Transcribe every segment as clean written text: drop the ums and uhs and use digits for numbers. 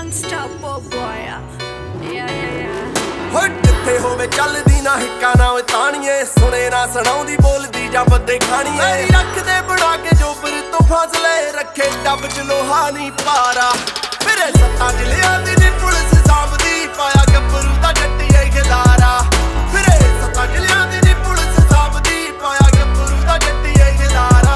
Unstoppable boy. Yeah. ਜਿੱਥੇ ਹੋਵੇ ਚੱਲਦੀ ਨਾ ਹਿੱਕਾ ਨਾ ਓਏ ਤਾਣੀਏ ਸੁਣੇ ਨਾ ਸੁਣਾਉਂਦੀ ਬੋਲਦੀ ਜਾਂ ਬੱਦੇ ਖਾਣੀਏ ਮੇਰੀ ਰੱਖਦੇ ਬਣਾ ਕੇ ਜੋਬਰ ਤੋਂ ਫਾਸਲੇ ਰੱਖੇ ਡੱਬ ਚ ਲੋਹਾ ਨਹੀਂ ਪਾਰਾ ਮੇਰੇ ਸੱਤਾਂ ਜ਼ਿਲ੍ਹਿਆਂ ਦੀ ਨੀ ਪੁਲਿਸ ਸਾਂਭਦੀ ਪਾਇਆ ਗੱਭਰੂ ਦਾ ਜੱਟੀਏ ਖਿਲਾਰਾ ਮੇਰੇ ਸੱਤਾਂ ਜ਼ਿਲ੍ਹਿਆਂ ਦੀ ਨੀ ਪੁਲਿਸ ਸਾਂਭਦੀ ਪਾਇਆ ਗੱਭਰੂ ਦਾ ਜੱਟੀਏ ਖਿਲਾਰਾ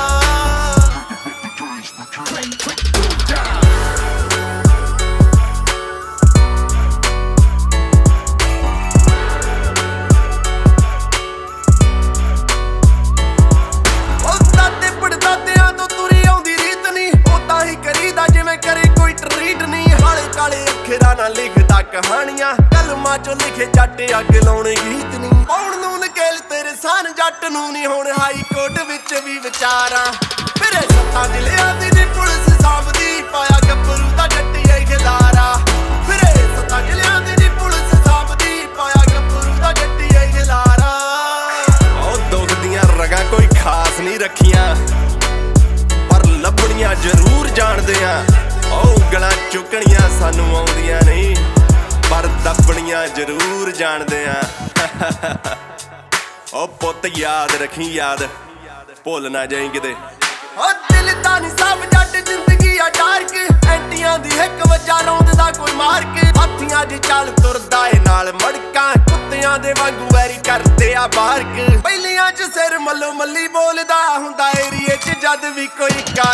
ਨਾ ਲਿਖਦਾ ਕਹਾਣੀਆਂ ਕਲਮਾਂ ਚੋਂ ਲਿਖੇ ਜੱਟ ਅੱਗ ਲਾਉਣੇ ਗੀਤ ਨਹੀਂ ਪਾਉਣ ਨੂੰ ਨਕੇਲ ਤੇਰੇ ਸਾਨ ਜੱਟ ਨੂੰ ਨਹੀਂ ਹੁਣ ਹਾਈ ਕੋਰਟ ਵਿੱਚ ਵੀ ਵਿਚਾਰਾਂ ਮੇਰੇ ਸੱਤਾਂ ਜ਼ਿਲ੍ਹਿਆਂ ਦੀ ਨੀ ਪੁਲਿਸ ਸਾਂਭਦੀ ਪਾਇਆ ਗੱਭਰੂ ਦਾ ਜੱਟੀਏ ਖਿਲਾਰਾ ਮੇਰੇ ਸੱਤਾਂ ਜ਼ਿਲ੍ਹਿਆਂ ਦੀ ਨੀ ਪੁਲਿਸ ਸਾਂਭਦੀ ਪਾਇਆ ਗੱਭਰੂ ਦਾ ਜੱਟੀਏ ਖਿਲਾਰਾ ਉਹ ਦੁੱਖ ਦੀਆਂ ਰਗਾਂ ਕੋਈ ਖਾਸ ਨਹੀਂ ਰੱਖੀਆਂ ਪਰ ਲੱਭਣੀਆਂ ਜ਼ਰੂਰ ਜਾਣਦੇ ਆ ਉਹ ਗਲਾਂ ਚੁੱਕਣੀਆਂ ਸਾਨੂੰ ਆਉਂਦੀਆਂ ਨਹੀਂ ਪਰ ਦੱਬਣੀਆਂ ਜ਼ਰੂਰ ਜਾਣਦੇ ਆ ਉਹ ਪੁੱਤ ਯਾਦ ਰੱਖੀ ਯਾਦ ਭੁੱਲ ਨਾ ਜਾਈਂ ਕਿਤੇ ਉਹ ਦਿਲ ਤਾਂ ਨਹੀਂ ਸਭ ਜੱਟ ਜ਼ਿੰਦਗੀ ਆ ਡਾਰਕ ਐਂਟੀਆਂ ਦੀ ਇੱਕ ਵਜਾ ਰੌਂਦਦਾ ਕੋਈ ਮਾਰਕ ਹਾਥੀਆਂ ਦੀ ਚੱਲ ਤੁਰਦਾ ਏ ਨਾਲ ਮੜਕਾਂ ਕੁੱਤਿਆਂ ਦੇ ਵਾਂਗੂ ਵੈਰੀ ਕਰਦੇ ਆ ਬਾਰਕ ਪਹਿਲੀਆਂ ਚ ਸਿਰ ਮੱਲੋ ਮੱਲੀ ਬੋਲਦਾ ਹੁੰਦਾ ਏਰੀਏ ਚ ਜਦ ਵੀ ਕੋਈ